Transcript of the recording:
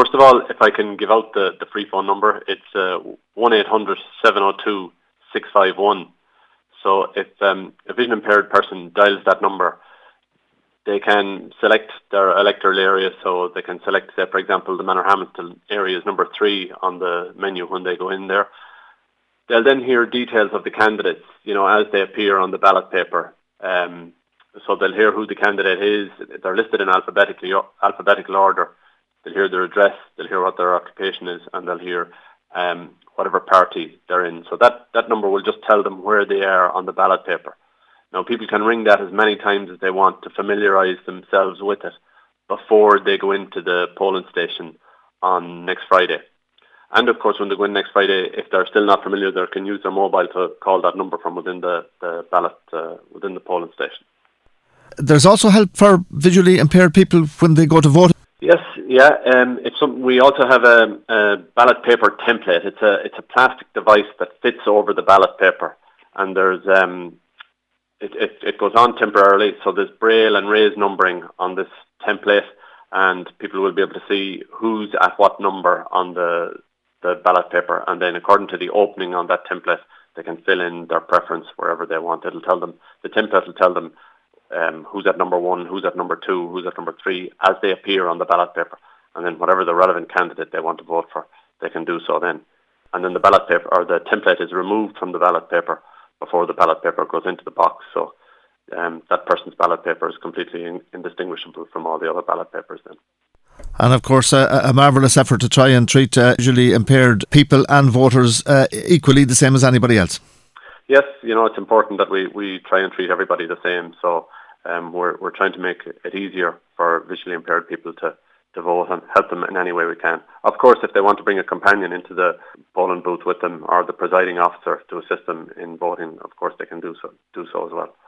first of all, if I can give out the free phone number, it's 1-800-702-651. So if a vision impaired person dials that number, they can select their electoral area. So they can select, say, for example, the Manorhamilton area is number 3 on the menu when they go in there. They'll then hear details of the candidates, as they appear on the ballot paper. So they'll hear who the candidate is. They're listed in alphabetical order. They'll hear their address. They'll hear what their occupation is, and they'll hear whatever party they're in. So that number will just tell them where they are on the ballot paper. Now, people can ring that as many times as they want to familiarise themselves with it before they go into the polling station on next Friday. And, of course, when they go in next Friday, if they're still not familiar, they can use their mobile to call that number from within the ballot, within the polling station. There's also help for visually impaired people when they go to vote. Yes, yeah. We also have a ballot paper template. It's a plastic device that fits over the ballot paper, and there's it goes on temporarily. So there's braille and raised numbering on this template, and people will be able to see who's at what number on the ballot paper, and then according to the opening on that template, they can fill in their preference wherever they want. It'll tell them, the template will tell them who's at number 1, who's at number 2, who's at number 3 as they appear on the ballot paper, and then whatever the relevant candidate they want to vote for, they can do so then. And then the ballot paper or the template is removed from the ballot paper before the ballot paper goes into the box. So that person's ballot paper is completely indistinguishable from all the other ballot papers then. And of course a marvellous effort to try and treat visually impaired people and voters equally the same as anybody else. Yes, it's important that we try and treat everybody the same. So we're trying to make it easier for visually impaired people to vote and help them in any way we can. Of course, if they want to bring a companion into the polling booth with them or the presiding officer to assist them in voting, of course they can do so as well.